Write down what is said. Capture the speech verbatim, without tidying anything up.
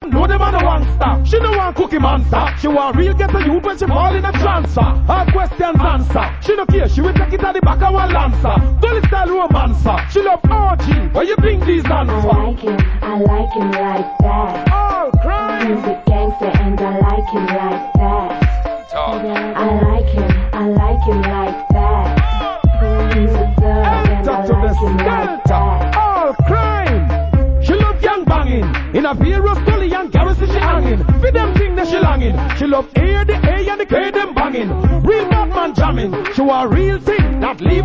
know them on the one stop. She no want cookie monster. She want real get a youth when she fall in a transfer. Hard questions answer. She no care. She will take it at the back of one lancer. Gully style romancer. She love O G. Where you bring these hands I for? like him, I like him like that. All crime. He's a gangster and I like him like that. I like him, I like him like that. He's a thug and I like him like that. All crime. She love young banging. In a Vero Stolly and Garrison she hanging. For them thing that she langing. She love air, the A and the K them banging. Real Batman jamming. She want real thing that leave